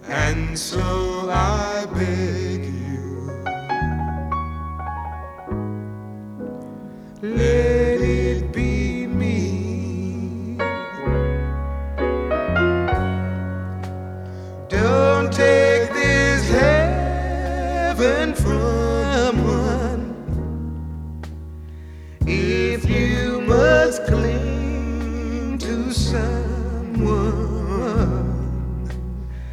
And so I beg you, let it be me. Don't take this heaven from one. If you must cling to some,